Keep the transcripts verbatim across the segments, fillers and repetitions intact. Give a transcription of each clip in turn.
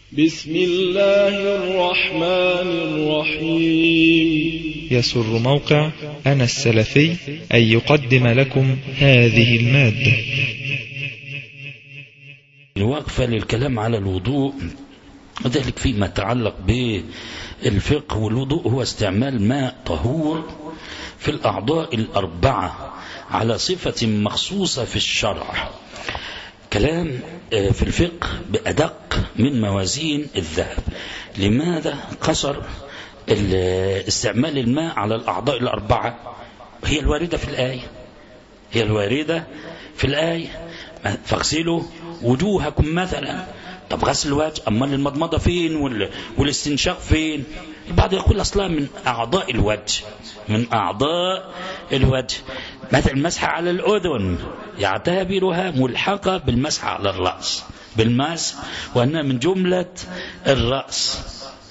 بسم الله الرحمن الرحيم. يسر موقع أنا السلفي أن يقدم لكم هذه المادة. الوقفة للكلام على الوضوء، وذلك فيما يتعلق بالفقه. والوضوء هو استعمال ماء طهور في الأعضاء الأربعة على صفة مخصوصة في الشرع. كلام في الفقه بأدق من موازين الذهب. لماذا قصر استعمال الماء على الأعضاء الأربعة؟ هي الواردة في الآية هي الواردة في الآية فاغسلوا وجوهكم مثلا. طب غسل الوجه، أما المضمضة فين والاستنشاق فين؟ البعض يقول أصلا من أعضاء الوجه من أعضاء الوجه مثل المسح على الأذن يعتبرها ملحقة بالمسح على الرأس بالمسح، وأنها من جملة الرأس.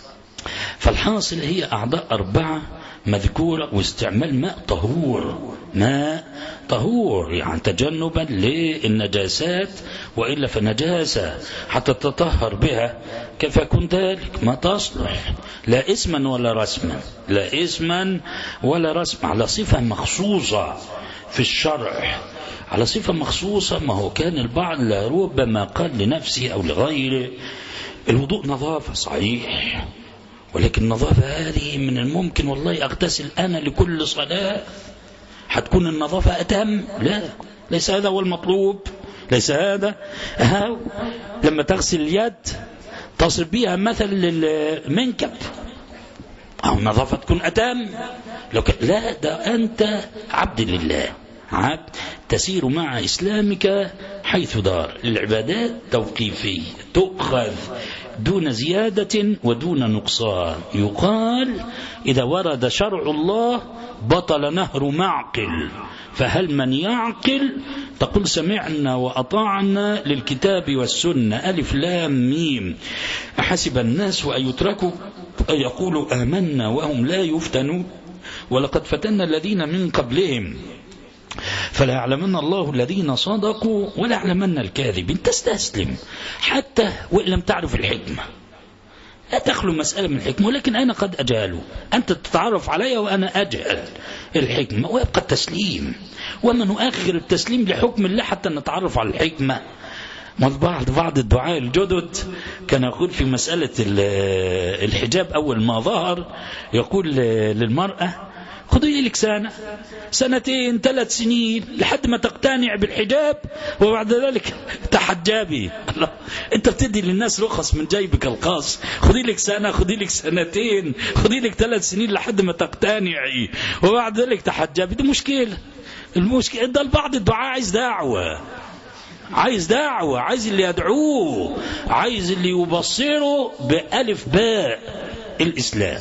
فالحاصل هي أعضاء أربعة مذكورة، واستعمال ماء طهور ماء طهور يعني تجنبا للنجاسات، وإلا فنجاسة حتى تطهر بها كيف يكون ذلك؟ ما تصلح لا اسما ولا رسما لا اسما ولا رسما على صفة مخصوصة في الشرع، على صفة مخصوصة. ما هو كان البعض لربما قال لنفسه أو لغيره الوضوء نظافة صحيح، ولكن النظافة هذه من الممكن والله أغتسل أنا لكل صلاة، حتكون النظافة أتم؟ لا، ليس هذا هو المطلوب، ليس هذا. أهو لما تغسل اليد تصل بها مثل المنكب، أو النظافة تكون أتم. لو لا، ده أنت عبد لله، عبد تسير مع إسلامك حيث دار. العبادات توقيفية تؤخذ دون زيادة ودون نقصان. يقال إذا ورد شرع الله بطل نهر معقل، فهل من يعقل؟ تقول سمعنا وأطعنا للكتاب والسنة ألف لام ميم. أحسب الناس أن يتركوا أن يقولوا آمنا وهم لا يفتنون ولقد فتنا الذين من قبلهم فلا يعلمن الله الذين صدقوا ولا يعلمن الكاذبين. تستسلم حتى وإن لم تعرف الحكمة، لا تخلو مسألة من الحكمة، ولكن أنا قد أجهل، أنت تتعرف علي وأنا أجهل الحكمة، ويبقى التسليم. وما نؤخر التسليم لحكم الله حتى نتعرف على الحكمة. بعض بعض الدعاء الجدد كان يقول في مسألة الحجاب أول ما ظهر، يقول للمرأة خذي لك سنة سنتين ثلاث سنين لحد ما تقتنع بالحجاب، وبعد ذلك تحجبي. الله، انت بتدي للناس رخص من جيبك الخاص. خذي لك سنة، خذي لك سنتين، خذي لك ثلاث سنين لحد ما تقتنعي، وبعد ذلك تحجبي. دي مشكلة. المشكلة ده البعض الدعاء عايز دعوة عايز دعوة عايز اللي يدعوه، عايز اللي يبصره بألف باء الإسلام،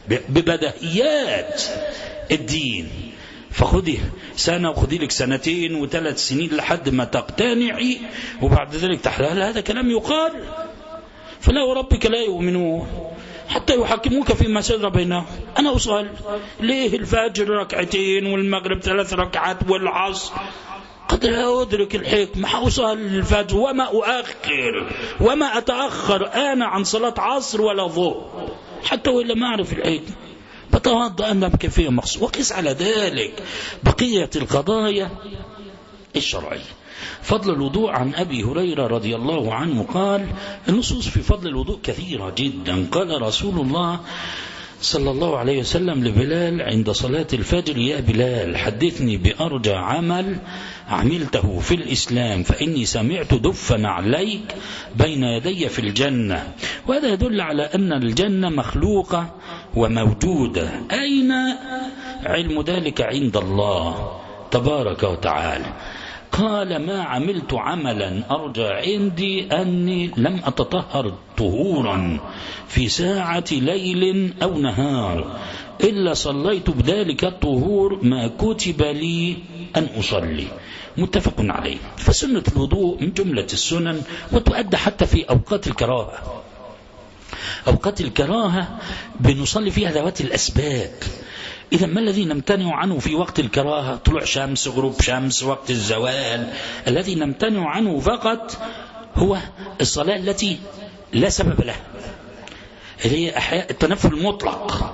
ببداهيات الدين. فخذي سنة وخذي لك سنتين وثلاث سنين لحد ما تقتنعي، وبعد ذلك تحلال. هذا كلام يقال. فلا وربك لا يؤمنون حتى يحكموك فيما شجر بينهم. أنا أصل ليه الفجر ركعتين والمغرب ثلاث ركعات والعصر؟ قد لا أدرك الحكمة، حوصل الفجر وما أؤخر وما أتأخر أنا عن صلاة عصر ولا ظهر، حتى وإلا ما أعرف الحكمة بتوضأ أنا بكيفية مخصوصة. وقس على ذلك بقية القضايا الشرعية. فضل الوضوء عن أبي هريرة رضي الله عنه قال: النصوص في فضل الوضوء كثيرة جدا. قال رسول الله صلى الله عليه وسلم لبلال عند صلاة الفجر: يا بلال حدثني بأرجى عمل عملته في الإسلام فإني سمعت دفا عليك بين يدي في الجنة. وهذا يدل على أن الجنة مخلوقة وموجودة. أين علم ذلك؟ عند الله تبارك وتعالى. قال: ما عملت عملا أرجى عندي أني لم أتطهر طهورا في ساعة ليل أو نهار إلا صليت بذلك الطهور ما كتب لي أن أصلي. متفق عليه. فسنة الوضوء من جملة السنن، وتؤدى حتى في أوقات الكراهة. أوقات الكراهة بنصلي فيها ذوات الأسباب. إذا ما الذي نمتنع عنه في وقت الكراهة؟ طلوع شمس، غروب شمس، وقت الزوال. الذي نمتنع عنه فقط هو الصلاة التي لا سبب له، اللي هي أحياء التنفل المطلق.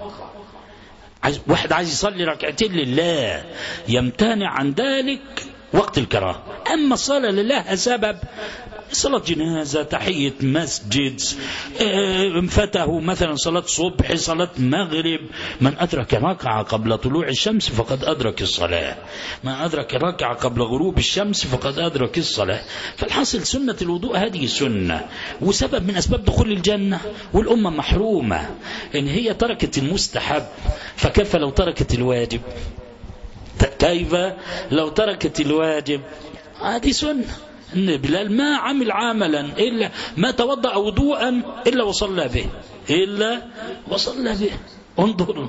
واحد عايز يصلي ركعتين لله يمتنع عن ذلك وقت الكراهة. أما الصلاة لله سبب، صلاة جنازة، تحية مسجد، انفته مثلا صلاة صبح، صلاة مغرب، من أدرك ركعة قبل طلوع الشمس فقد أدرك الصلاة، من أدرك ركعة قبل غروب الشمس فقد أدرك الصلاة. فالحاصل سنة الوضوء هذه سنة وسبب من أسباب دخول الجنة، والأمة محرومة إن هي تركت المستحب، فكيف لو تركت الواجب؟ كيف لو تركت الواجب؟ هذه سنة. إن بلال ما عمل عملا إلا ما توضأ وضوءا إلا وصلى به، إلا وصلى به. انظروا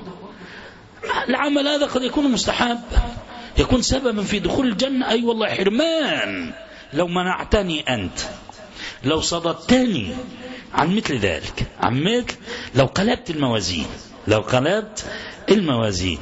العمل هذا قد يكون مستحب، يكون سببا في دخول الجنة. أي والله حرمان لو منعتني أنت، لو صددتني عن مثل ذلك، عن مثل لو قلبت الموازين، لو قلبت الموازين.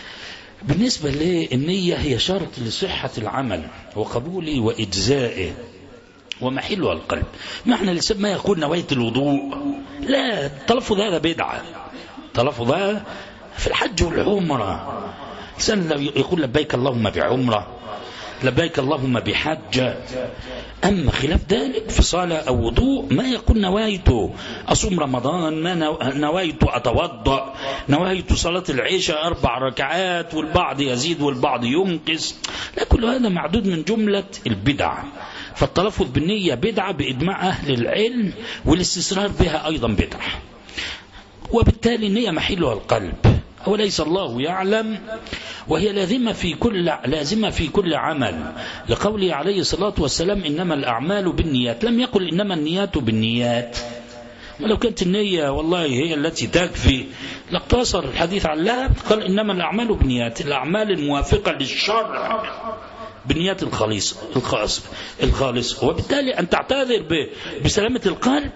بالنسبة للنية هي شرط لصحة العمل وقبوله وإجزائه ومحلها القلب. معنى ما يقول نويت الوضوء، لا، التلفظ هذا بدعة. التلفظ هذا في الحج والعمرة، إنسان يقول لبيك اللهم بعمرة، لبيك اللهم بحج. أما خلاف ذلك في صلاة أو وضوء ما يقول نويت أصوم رمضان، ما نويت أتوضأ، نويت صلاة العشاء أربع ركعات، والبعض يزيد والبعض ينقص. لا، كل هذا معدود من جملة البدع. فالتلفظ بالنية بدعة بإجماع أهل العلم، والاستسرار بها أيضا بدعة، وبالتالي النية محلها القلب وليس الله يعلم، وهي لازمة في كل لازمة في كل عمل، لقوله عليه الصلاة والسلام إنما الأعمال بالنيات. لم يقل إنما النيات بالنيات، ولو كانت النية والله هي التي تكفي لاقتصر الحديث على، قال إنما الأعمال بالنيات، الأعمال الموافقة للشرع بالنيات الخالص الخاص الخالص. وبالتالي أن تعتذر بسلامة القلب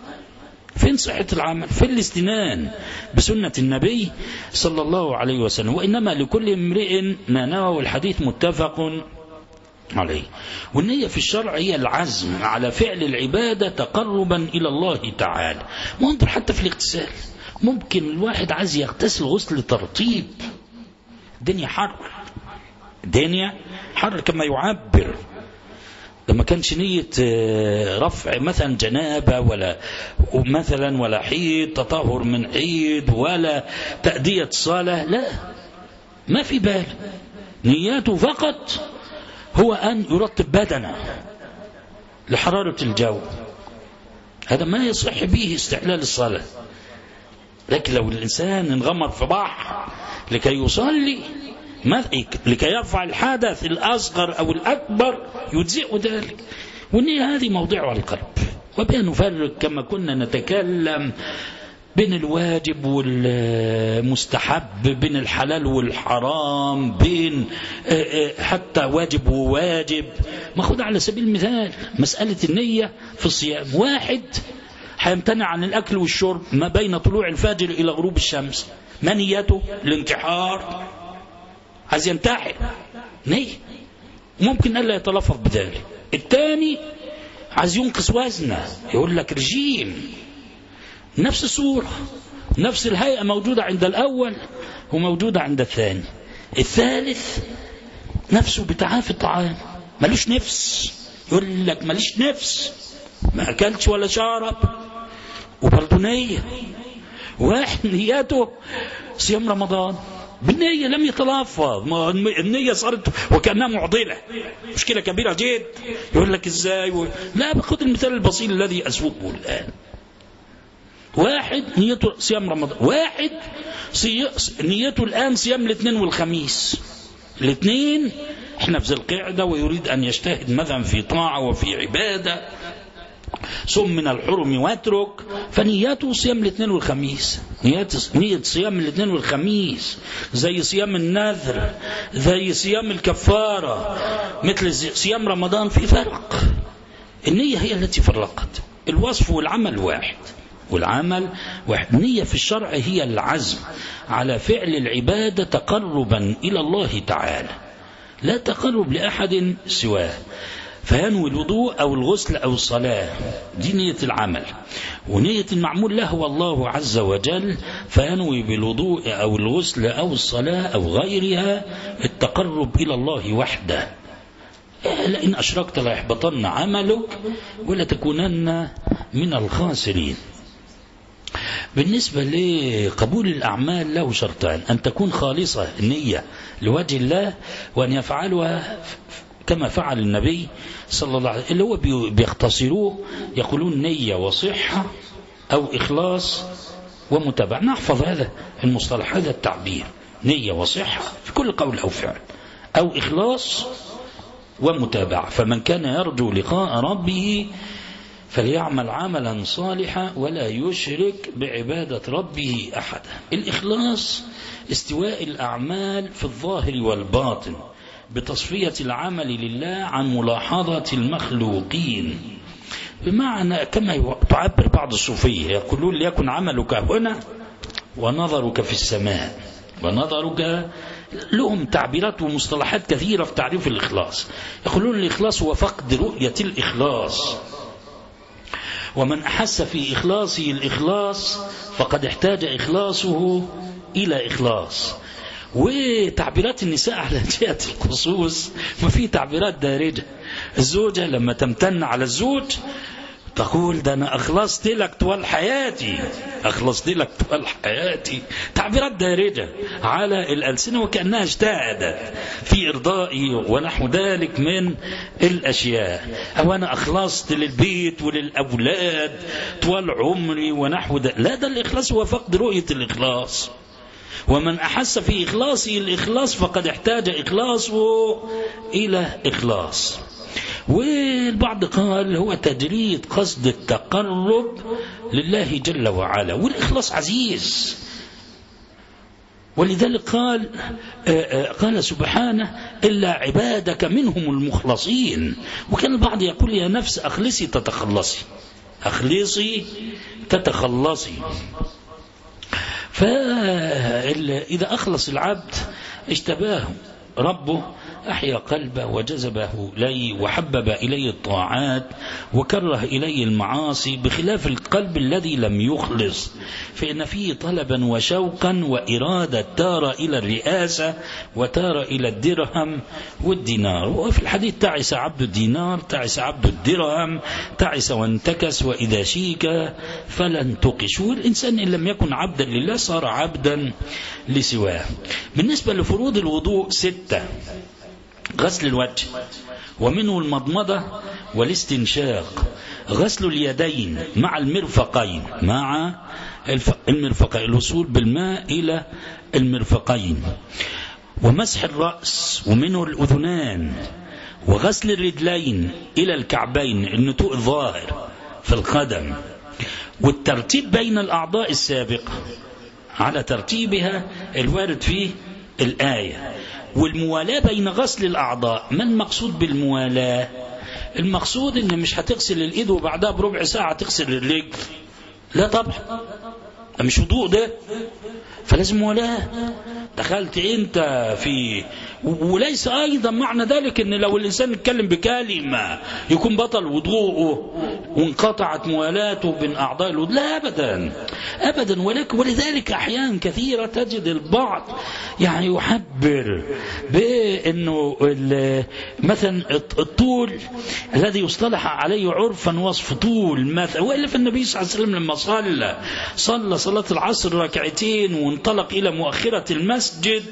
فين صحة العمل؟ في الاستنان بسنة النبي صلى الله عليه وسلم. وإنما لكل امرئ ما نوى، والحديث متفق عليه. والنية في الشرع هي العزم على فعل العبادة تقربا إلى الله تعالى. وانظر حتى في الاغتسال، ممكن الواحد عايز يغتسل غسل ترطيب، الدنيا حر، الدنيا حر كما يعبر، لما كانش نية رفع مثلا جنابة ولا مثلا ولا حيض، تطهر من عيد ولا تأدية صلاة، لا، ما في بال، نياته فقط هو أن يرطب بدنه لحرارة الجو. هذا ما يصح به استحلال الصلاة. لكن لو الإنسان انغمر في بحر لكي يصلي، لكي يرفع الحدث الأصغر أو الأكبر، يجزئ ذلك. والنية هذه موضعها القلب. وبها نفرق كما كنا نتكلم بين الواجب والمستحب، بين الحلال والحرام، بين حتى واجب وواجب. ما خذ على سبيل المثال مسألة النية في الصيام، واحد هيمتنع عن الأكل والشرب ما بين طلوع الفجر إلى غروب الشمس، ما نيته؟ الانتحار، عايز ينتحر، نية، ممكن ألا يتلفظ بذلك. الثاني عايز ينقص وزنه، يقول لك رجيم، نفس الصورة نفس الهيئة موجودة عند الأول وموجودة عند الثاني. الثالث نفسه بتعافي الطعام، ملوش نفس، يقول لك مليش نفس، ما أكلش ولا شارب، وبرضه نية. واحد نيته صيام رمضان بالنية لم يتلفظ، النية صارت وكأنها معضلة، مشكلة كبيرة جدا. يقول لك ازاي و... لا، بخذ المثال البسيط الذي أسوقه الآن. واحد نيته صيام رمضان، واحد صي... نيته الآن صيام الاثنين والخميس، الاثنين احنا في ذي القعدة، ويريد أن يجتهد مثلا في طاعة وفي عبادة، صم من الحرم واترك، فنياته صيام الاثنين والخميس، نية صيام الاثنين والخميس زي صيام النذر، زي صيام الكفارة، مثل صيام رمضان. في فرق، النية هي التي فرقت، الوصف والعمل واحد، والعمل واحد. النية في الشرع هي العزم على فعل العبادة تقربا إلى الله تعالى، لا تقرب لأحد سواه. فينوي الوضوء أو الغسل أو الصلاة، دي نية العمل. ونية المعمول له والله عز وجل، فينوي بالوضوء أو الغسل أو الصلاة أو غيرها التقرب إلى الله وحده. لئن أشركت ليحبطن عملك ولتكونن من الخاسرين. بالنسبة لقبول الأعمال له شرطان: أن تكون خالصة النية لوجه الله، وأن يفعلها كما فعل النبي صلى الله عليه وسلم، اللي هو بيختصروه يقولون نية وصحة أو إخلاص ومتابعة. نحفظ هذا المصطلح، هذا التعبير، نية وصحة في كل قول أو فعل، أو إخلاص ومتابعة. فمن كان يرجو لقاء ربه فليعمل عملا صالحا ولا يشرك بعبادة ربه أحدا. الإخلاص استواء الأعمال في الظاهر والباطن بتصفية العمل لله عن ملاحظة المخلوقين، بمعنى كما تعبر بعض الصوفية يقولون: ليكن عملك هنا ونظرك في السماء. ونظرك لهم تعبيرات ومصطلحات كثيرة في تعريف الإخلاص. يقولون الإخلاص هو فقد رؤية الإخلاص، ومن أحس في إخلاصه الإخلاص فقد احتاج إخلاصه إلى إخلاص. وتعبيرات النساء على جهة الخصوص ما في تعبيرات دارجة. الزوجة لما تمتن على الزوج تقول: ده أنا أخلصت لك طوال حياتي، أخلصت لك طوال حياتي. تعبيرات دارجة على الألسنة وكأنها اجتهدت في إرضائي ونحو ذلك من الأشياء. أو أنا أخلصت للبيت وللأولاد طوال عمري ونحو ذلك. لا، ده الإخلاص هو فقد رؤية الإخلاص. ومن أحس في إخلاصه الإخلاص فقد احتاج إخلاصه إلى إخلاص. والبعض قال هو تجريد قصد التقرب لله جل وعلا، والإخلاص عزيز. ولذلك قال قال سبحانه: إلا عبادك منهم المخلصين. وكان البعض يقول: يا نفس أخلصي تتخلصي، أخلصي تتخلصي. فإذا أخلص العبد اجتباه ربه، أحيا قلبه وجذبه إليه وحبب إليه الطاعات وكره إليه المعاصي، بخلاف القلب الذي لم يخلص، فإن فيه طلبا وشوقا وإرادة، تار إلى الرئاسة وتار إلى الدرهم والدينار. وفي الحديث: تعس عبد الدينار، تعس عبد الدرهم، تعس وانتكس، وإذا شيك فلن تقش. والإنسان إن لم يكن عبدا لله صار عبدا لسواه. بالنسبة لفروض الوضوء ستة: غسل الوجه، ومنه المضمضة والاستنشاق، غسل اليدين مع المرفقين، مع المرفقين، الوصول بالماء إلى المرفقين، ومسح الرأس، ومنه الأذنان، وغسل الرجلين إلى الكعبين، النتوء الظاهر في القدم، والترتيب بين الأعضاء السابقة على ترتيبها الوارد في الآية، والموالاة بين غسل الأعضاء. ما المقصود بالموالاة؟ المقصود إن مش هتغسل الإيد وبعدها بربع ساعة تغسل الرجل، لا طبعا، مش وضوء ده، فلازم موالاة. دخلت انت في، وليس ايضا معنى ذلك ان لو الانسان يتكلم بكلمة يكون بطل وضوءه وانقطعت موالاته بين اعضاء الوضوء، لا ابدا ابدا. ولكن ولذلك احيانا كثيرة تجد البعض يعني يحبر بانه مثلا الطول الذي يصطلح عليه عرفا وصف طول مثلا، والا في النبي صلى الله عليه وسلم لما صلى صلى صلاة العصر ركعتين وانطلق الى مؤخرة المسجد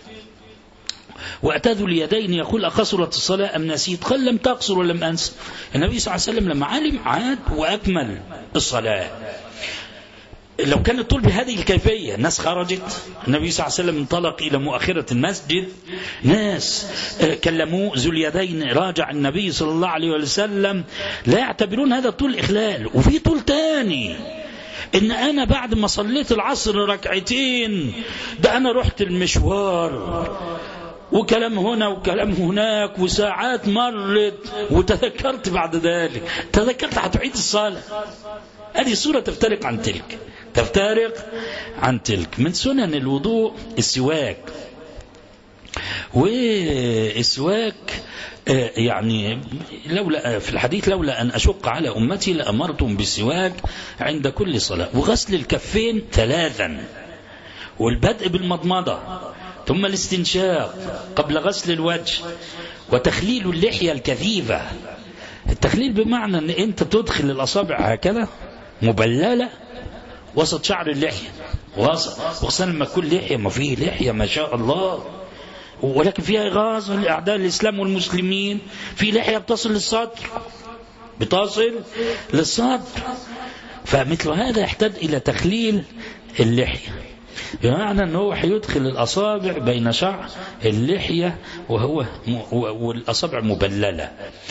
وأتى ذو اليدين يقول: أقصرت الصلاة أم نسيت؟ قال: لم تقصر ولم أنس. النبي صلى الله عليه وسلم لما علم عاد وأكمل الصلاة. لو كان الطول بهذه الكيفية الناس خرجت، النبي صلى الله عليه وسلم انطلق إلى مؤخرة المسجد، ناس كلموه ذو اليدين، راجع النبي صلى الله عليه وسلم، لا يعتبرون هذا الطول إخلال. وفي طول تاني، إن أنا بعد ما صليت العصر ركعتين ده أنا رحت المشوار وكلام هنا وكلام هناك وساعات مرت وتذكرت بعد ذلك، تذكرت هتعيد الصلاة. هذه الصورة تفترق عن تلك، تفترق عن تلك. من سنن الوضوء السواك، والسواك يعني لولا في الحديث لولا أن أشق على أمتي لأمرتم بالسواك عند كل صلاة، وغسل الكفين ثلاثا، والبدء بالمضمضة، ثم الاستنشاق قبل غسل الوجه، وتخليل اللحية الكثيفة. التخليل بمعنى أن أنت تدخل الأصابع هكذا مبللة وسط شعر اللحية، وسط، وخصوصا لما كل لحية ما فيه لحية ما شاء الله، ولكن فيها إغاظة لأعداء الإسلام والمسلمين. في لحية بتصل للصدر، بتصل للصدر، فمثل هذا يحتاج إلى تخليل اللحية، بمعنى أنه هيدخل الأصابع بين شعر اللحية وهو والأصابع مبللة.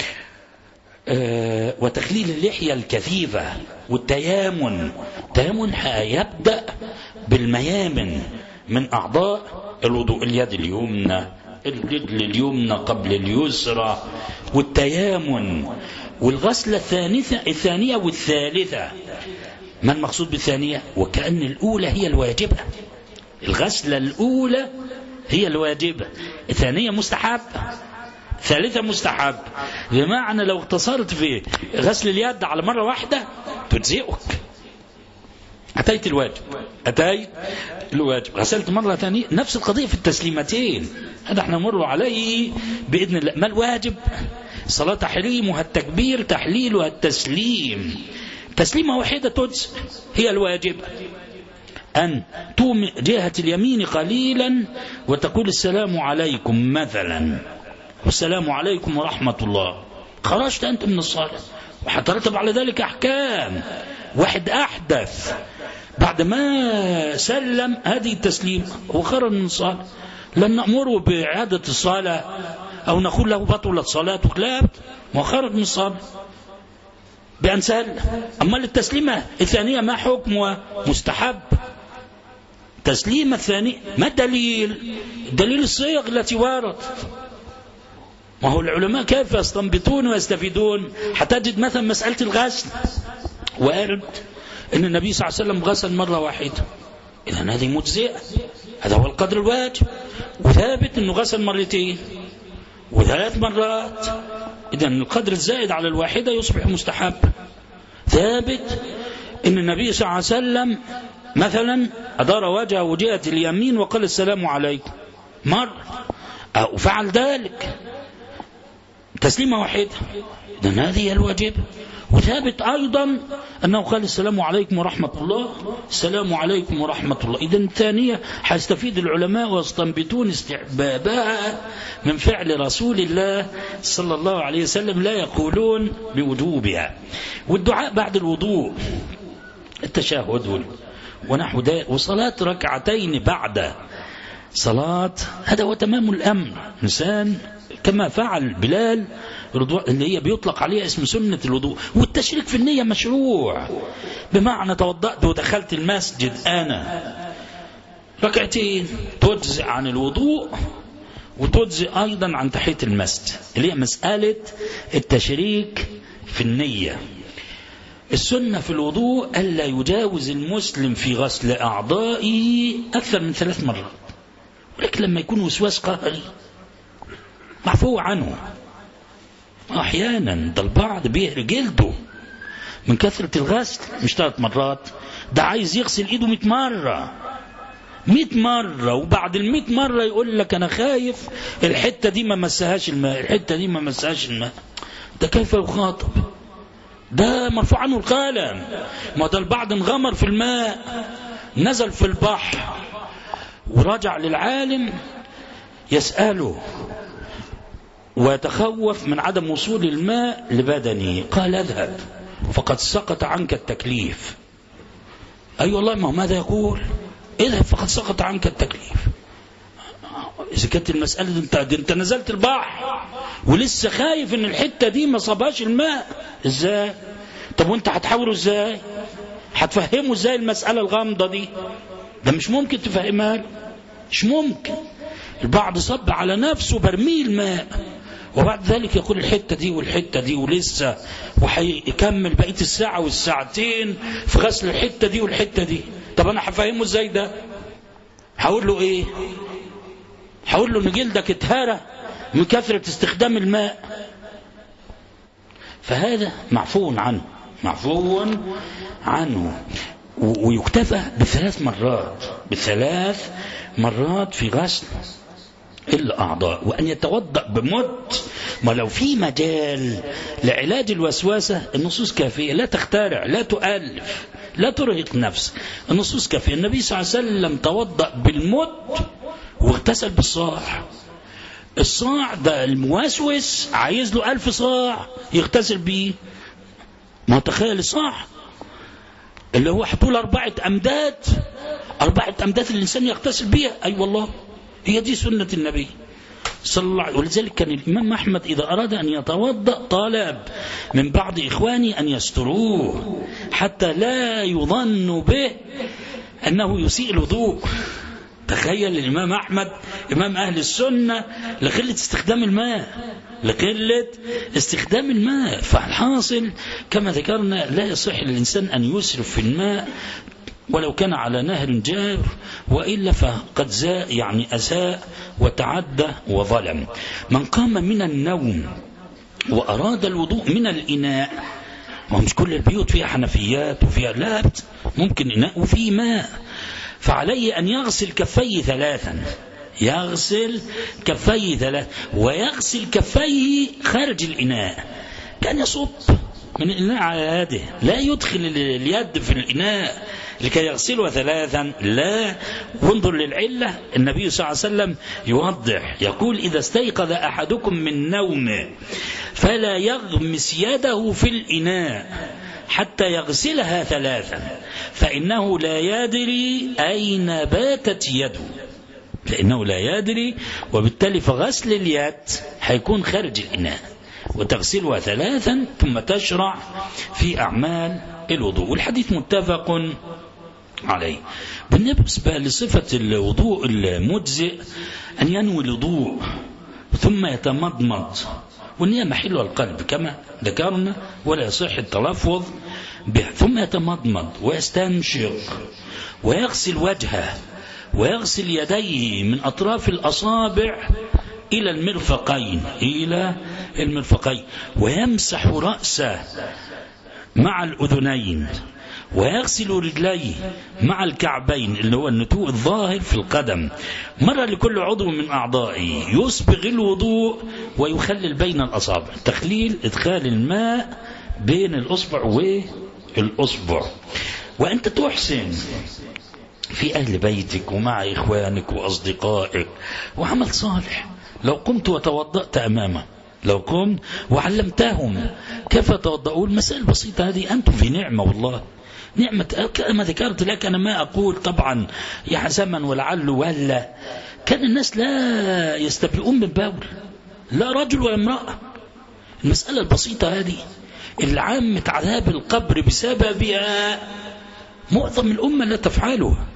أه وتخليل اللحية الكثيفة، والتيامن. التيامن يبدأ بالميامن من أعضاء الوضوء، اليد اليمنى، الرجل اليمنى قبل اليسرى، والتيامن، والغسلة الثانية الثانية والثالثة. ما المقصود بالثانية؟ وكأن الأولى هي الواجبة، الغسلة الأولى هي الواجبة، الثانية مستحب، ثالثة مستحب. بمعنى لو اقتصرت في غسل اليد على مرة واحدة تجزئك، أتيت الواجب، أتيت الواجب. غسلت مرة ثانية، نفس القضية في التسليمتين، هذا احنا نمر عليه بإذن الله. ما الواجب؟ صلاة تحريمها التكبير، تحليلها التسليم. تسليمة واحدة تجزئ، هي الواجب. أن توم جهة اليمين قليلا وتقول السلام عليكم مثلا، والسلام عليكم ورحمة الله، خرجت أنت من الصلاة، وحترتب على ذلك أحكام. واحد أحدث بعد ما سلم هذه التسليم وخرج من الصلاة، لن نأمره بإعادة الصلاة أو نقول له بطلت صلاتك، لا، وخرج من الصلاة بأن سلم. أما التسليمة الثانية ما حكمها؟ مستحب. تسليمة الثانية ما الدليل؟ الدليل الصيغ التي وردت. ما هو العلماء كيف يستنبطون ويستفيدون؟ حتجد مثلا مسألة الغسل، وارد أن النبي صلى الله عليه وسلم غسل مرة واحدة، إذن هذه مجزئة، هذا هو القدر الواجب. وثابت أنه غسل مرتين وثلاث مرات، إذن القدر الزائد على الواحدة يصبح مستحب. ثابت أن النبي صلى الله عليه وسلم مثلا أدار وجهه وجهة اليمين وقال السلام عليكم مرة، وفعل ذلك تسليمة واحدة، إذن هذه هي الواجب. وثابت أيضا أنه قال السلام عليكم ورحمة الله، السلام عليكم ورحمة الله. إذن الثانية حيستفيد العلماء ويستنبطون استحبابها من فعل رسول الله صلى الله عليه وسلم، لا يقولون بوجوبها. والدعاء بعد الوضوء، التشهد ونحو ذلك، وصلاة ركعتين بعد صلاة، هذا هو تمام الأمر. إنسان كما فعل بلال اللي هي بيطلق عليها اسم سنة الوضوء. والتشريك في النية مشروع، بمعنى توضأت ودخلت المسجد أنا، ركعتين تجزئ عن الوضوء وتجزئ أيضا عن تحية المسجد، اللي هي مسألة التشريك في النية. السنة في الوضوء ألا يجاوز المسلم في غسل أعضائه أكثر من ثلاث مرات، ولكن لما يكون وسواس قهري معفو عنه. أحيانا ده البعض بيهري جلده من كثرة الغسل، مش ثلاث مرات، ده عايز يغسل إيده مئة مرة، مئة مرة، وبعد المئة مرة يقول لك أنا خايف الحتة دي ما مسهاش الماء، الحتة دي ما مسهاش الماء. ده كيف يخاطب؟ ده مرفوع عنه القلم. ما ده البعض انغمر في الماء، نزل في البحر ورجع للعالم يسأله ويتخوف من عدم وصول الماء لبدنه، قال اذهب فقد سقط عنك التكليف. أي أيوة والله، ما هو ماذا يقول؟ اذهب فقد سقط عنك التكليف. إذا كانت المسألة دي انت, دي انت نزلت البحر ولسه خايف ان الحتة دي ما صابهاش الماء، ازاي؟ طب وانت هتحاوره ازاي؟ هتفهمه ازاي المسألة الغامضة دي؟ ده مش ممكن تفهمها له، مش ممكن. البعض صب على نفسه برميل ماء، وبعد ذلك يقول الحتة دي والحتة دي ولسه، وهيكمل بقية الساعة والساعتين في غسل الحتة دي والحتة دي. طب أنا هفهمه ازاي ده؟ هقول له ايه؟ هقول له ان جلدك اتهرى من كثرة استخدام الماء، فهذا معفو عنه معفو عنه. ويكتفى بثلاث مرات بثلاث مرات في غسل الأعضاء، وأن يتوضأ بمد. ما لو في مجال لعلاج الوسوسة النصوص كافية، لا تخترع، لا تؤلف، لا ترهق نفس، النصوص كافية. النبي صلى الله عليه وسلم توضأ بالمد واغتسل بالصاع. الصاع ده الموسوس عايز له ألف صاع يغتسل بيه. ما تخيل الصاع اللي هو حطول أربعة أمداد، أربعة أمداد الإنسان يغتسل بيها. أي أيوة والله، هي دي سنة النبي صلى الله عليه وسلم. ولذلك كان الإمام أحمد إذا أراد أن يتوضأ طالب من بعض إخواني أن يستروه حتى لا يظن به أنه يسيء الوضوء. تخيل الإمام أحمد إمام أهل السنة لقلة استخدام الماء، لقلة استخدام الماء. فالحاصل كما ذكرنا لا يصح للإنسان أن يسرف في الماء ولو كان على نهر جار، وإلا فقد زاء يعني أساء وتعدى وظلم. من قام من النوم وأراد الوضوء من الإناء، ومش كل البيوت فيها حنفيات وفيها، لا ممكن إناء وفيه ماء، فعليه أن يغسل كفيه ثلاثا، يغسل كفيه ثلاثا ويغسل كفيه خارج الإناء، كان يصب من الإناء على يده، لا يدخل اليد في الإناء لكي يغسلها ثلاثا، لا. وانظر للعلة، النبي صلى الله عليه وسلم يوضح يقول: إذا استيقظ أحدكم من نومه فلا يغمس يده في الإناء حتى يغسلها ثلاثا، فإنه لا يدري أين باتت يده، لأنه لا يدري، وبالتالي فغسل اليد هيكون خارج الإناء، وتغسلها ثلاثا ثم تشرع في أعمال الوضوء. والحديث متفق عليه. بالنسبة لصفة الوضوء المجزئ أن ينوي الوضوء ثم يتمضمض، والنية محلها القلب كما ذكرنا، ولا يصح التلفظ به، ثم يتمضمض ويستنشق ويغسل وجهه ويغسل يديه من أطراف الأصابع إلى المرفقين إلى المرفقين ويمسح رأسه مع الأذنين، ويغسل رجليه مع الكعبين اللي هو النتوء الظاهر في القدم، مرة لكل عضو من أعضائه، يسبغ الوضوء ويخلل بين الأصابع، تخليل إدخال الماء بين الأصبع والأصبع. وأنت تحسن في أهل بيتك ومع إخوانك وأصدقائك، وعمل صالح لو قمت وتوضأت أمامه، لو قمت وعلمتهم كيف توضؤون. المسائل البسيطة هذه أنتم في نعمة، والله نعمة. كما ذكرت لك أنا ما أقول طبعا يا زمن ولعل ولا، كان الناس لا يستبرئون من بول، لا رجل ولا امرأة. المسألة البسيطة هذه اللي عامة عذاب القبر بسببها معظم الأمة لا تفعلها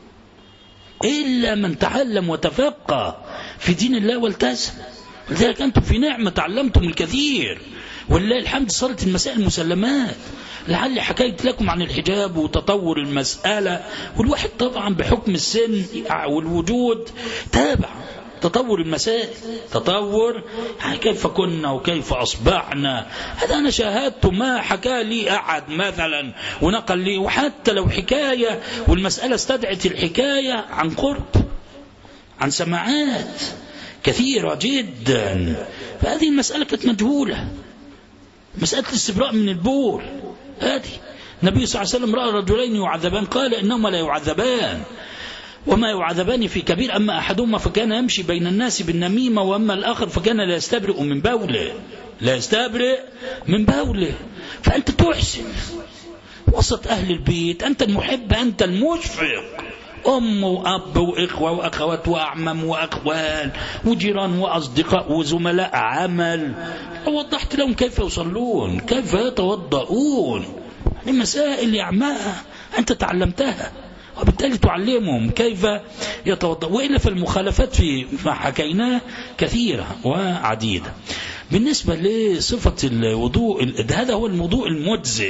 إلا من تعلم وتفقه في دين الله والتزم. ولذلك أنتم في نعمة، تعلمتم الكثير ولله الحمد، صارت المسائل مسلمات. لعلي حكيت لكم عن الحجاب وتطور المسألة، والواحد طبعا بحكم السن والوجود تابع تطور المسائل، تطور يعني كيف كنا وكيف أصبحنا. هذا أنا شاهدت، ما حكى لي أحد مثلا ونقل لي، وحتى لو حكاية والمسألة استدعت الحكاية عن قرب، عن سماعات كثيرة جدا. فهذه المسألة كانت مجهولة، مسألة الاستبراء من البول هذه. النبي صلى الله عليه وسلم رأى رجلين يعذبان قال إنهما لا يعذبان وما يعذبان في كبير، أما أحدهما فكان يمشي بين الناس بالنميمة، وأما الآخر فكان لا يستبرئ من بوله، لا يستبرئ من بوله. فأنت تحسن وسط أهل البيت، أنت المحب، أنت المشفق، أم وأب وإخوة وأخوات وأعمام وأخوان وجيران وأصدقاء وزملاء عمل، وضحت لهم كيف يصلون، كيف يتوضؤون. يعني مسائل يعماها أنت تعلمتها، وبالتالي تعلمهم كيف يتوضأ. وإلا فالمخالفات في ما حكيناه كثيرة وعديدة. بالنسبة لصفة الوضوء، هذا هو الوضوء المجزئ.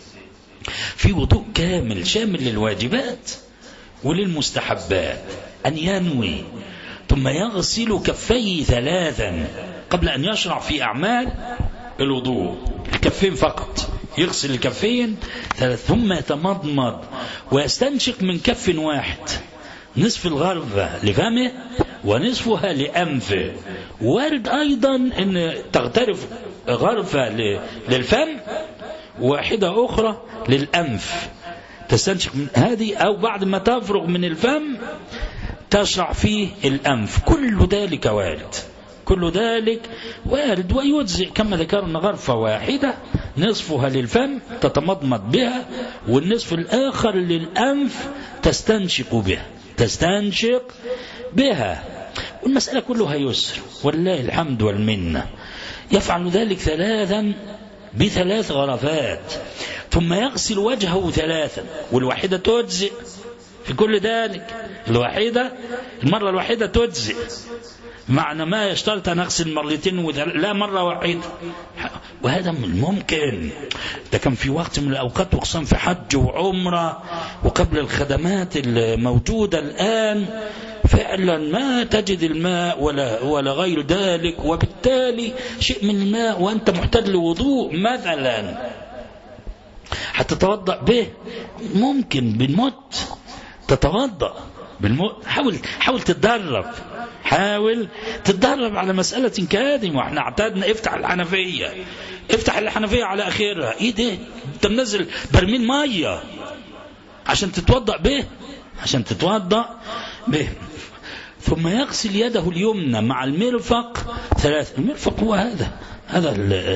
في وضوء كامل شامل للواجبات وللمستحبات، أن ينوي ثم يغسل كفيه ثلاثا قبل أن يشرع في أعمال الوضوء، الكفين فقط، يغسل الكفين ثلاث، ثم يتمضمض ويستنشق من كف واحد، نصف الغرفة لفمه ونصفها لأنفه. وارد أيضا أن تغترف غرفة للفم واحدة أخرى للأنف، تستنشق من هذه، أو بعد ما تفرغ من الفم تشرع فيه الأنف. كل ذلك وارد، كل ذلك وارد ويجزئ كما ذكرنا غرفة واحدة نصفها للفم تتمضمض بها، والنصف الآخر للأنف تستنشق بها تستنشق بها والمسألة كلها يسر والله الحمد والمنة. يفعل ذلك ثلاثا بثلاث غرفات، ثم يغسل وجهه ثلاثا، والواحدة تجزئ في كل ذلك، الواحدة المرة الواحدة تجزئ، معنى ما يشترط أن أغسل مرتين وثلاث، لا مرة واحدة. وهذا من ممكن، ده كان في وقت من الأوقات وخصوصا في حج وعمرة وقبل الخدمات الموجودة الآن فعلا ما تجد الماء ولا ولا غير ذلك، وبالتالي شيء من الماء وأنت محتاج لوضوء مثلا هتتوضأ به، ممكن بالموت تتوضأ بالموت. حاول حاول تتدرب حاول تتدرب على مسألة كهذه. واحنا اعتادنا افتح الحنفية افتح الحنفية على اخرها، ايه ده انت منزل برميل مية عشان تتوضأ به عشان تتوضأ به. ثم يغسل يده اليمنى مع المرفق ثلاث، المرفق هو هذا هذا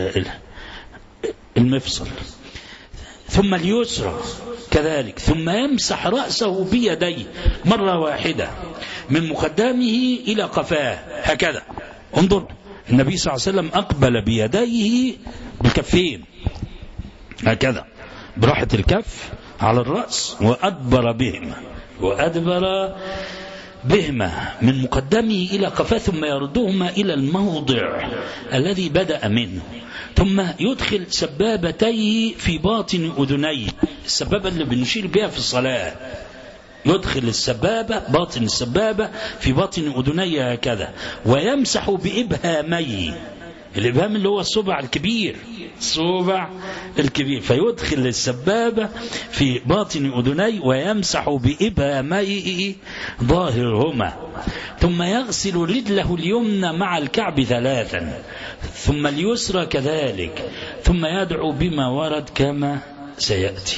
المفصل، ثم اليسرى كذلك، ثم يمسح رأسه بيديه مرة واحدة من مقدمه إلى قفاه هكذا. انظر النبي صلى الله عليه وسلم أقبل بيديه بالكفين هكذا براحة الكف على الرأس، وأدبر بهما وأدبر بهما من مقدمه إلى قفاه، ثم يردهما إلى الموضع الذي بدأ منه، ثم يدخل سبابتيه في باطن أذنيه، السبابة اللي بنشير بها في الصلاة، يدخل السبابة باطن السبابة في باطن أذنيه هكذا، ويمسح بإبهاميه، الإبهام اللي هو الصبع الكبير الصبع الكبير، فيدخل السبابة في باطن أذنيه ويمسح بإبهاميه ظاهرهما، ثم يغسل رجله اليمنى مع الكعب ثلاثا، ثم اليسرى كذلك، ثم يدعو بما ورد كما سيأتي.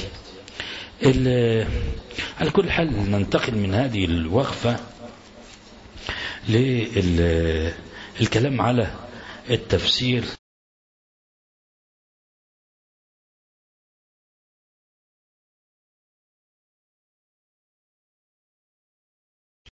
على كل حال ننتقل من هذه الوقفة للكلام على التفسير.